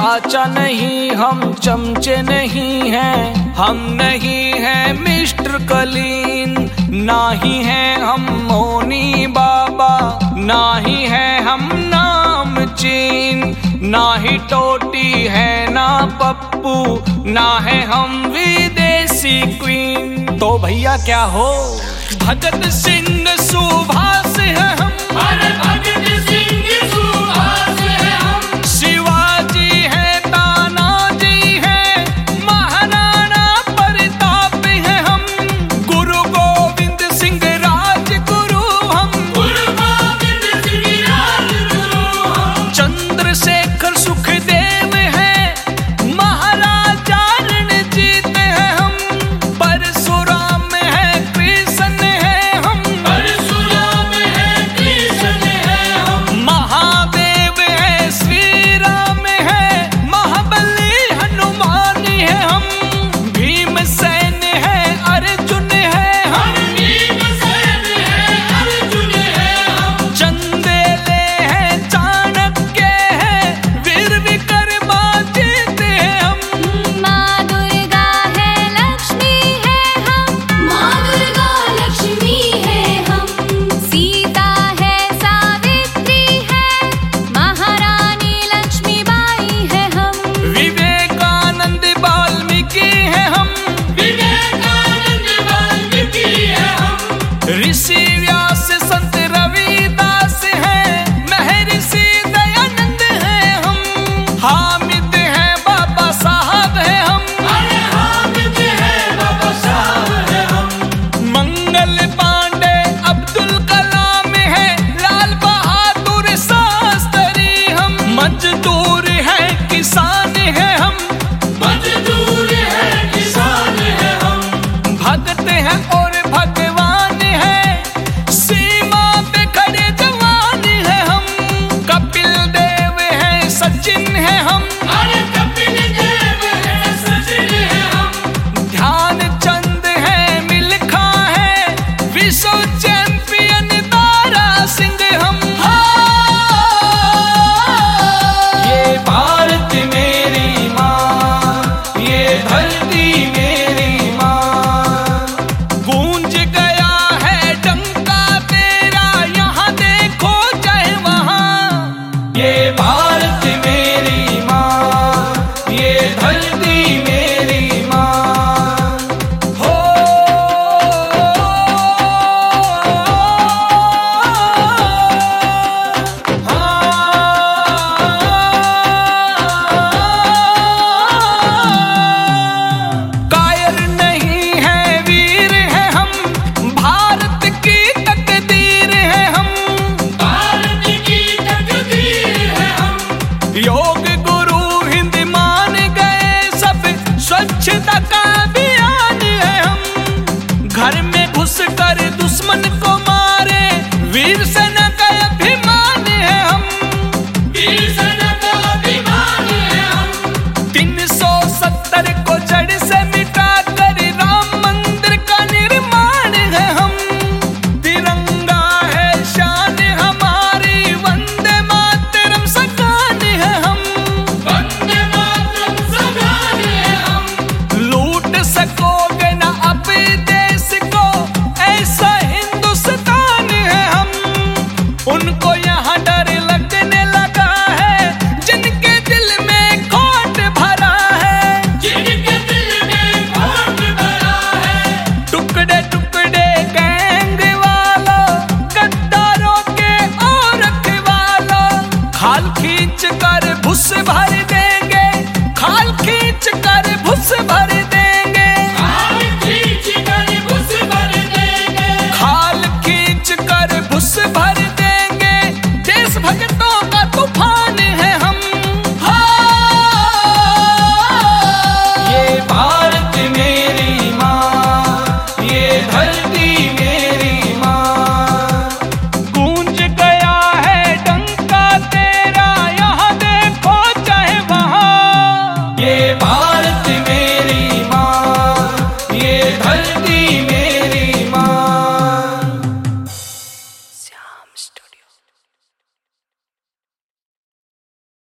ढांचा नहीं, हम चमचे नहीं हैं, हम नहीं हैं मिस्टर क्लीन, ना ही हैं हम मोनी बाबा, ना ही हैं हम नामचीन, ना ही टोटी है ना पप्पू, ना है हम विदेशी क्वीन। तो भैया क्या हो, भगत सिंह सुभाष है हम, अरे भगत सिंह सुभाष है हम, शिवाजी है, तानाजी है, महाराणा प्रताप है हम, गुरु गोविंद सिंह राजगुरु हम, गुरु गोविंद सिंह राजगुरु हम, चंद्रशेखर सुखदेव है, महाराजा रणजीत है हम, परशुराम है, कृष्ण है हम, परशुराम है, कृष्ण है हम, महादेव है, श्री राम है, महाबली हनुमान है हम, भीमसेन है, अर्जुन है हम, भीमसेन है, अर्जुन है हम, चंदेले है, चाणक्य है, वीर विक्रमादित्य है हम, माँ दुर्गा है, लक्ष्मी है हम, माँ दुर्गा लक्ष्मी है हम, सीता है, सावित्री है, महारानी लक्ष्मीबाई है हम, विवेकानंद वाल्मीकि है हम, विवेकानंद वाल्मीकि है हम, ऋषि व्यास संत रविदास है, महर्षि दयानंद है हम, हामिद है, बाबा साहब है हम, अरे हामिद है, बाबा साहब है हम, मंगल पांडे, अब्दुल कलाम है, लाल बहादुर शास्त्री हम, मजदूर है, किसान है हम, मजदूर है, किसान है हम, भक्त है और भगवान है, सीमा पे खड़े जवान है हम, कपिल देव है, सचिन है हम, अरे कपिल देव है, सचिन है हम, ध्यानचंद है, मिल्खा है, विश्व चैंपियन तारा सिंह हम। ये भारत मेरी माँ, ये धरती मेरी माँ, गूंज गया है डंका तेरा, यहाँ देखो चाहे वहाँ। ये भारत मेरी माँ, ये धरती मेरी माँ, हो कायर नहीं है, वीर है हम, भारत की तकदीर है हम, भारत की तकदीर है हम, योग गुरु हिंद मान गए सब, स्वच्छता का अभियान है हम, घर में घुस कर दुश्मन को मारे, वीर सेना का अभिमान है हम, वीर सेना का अभिमान है हम, 370 को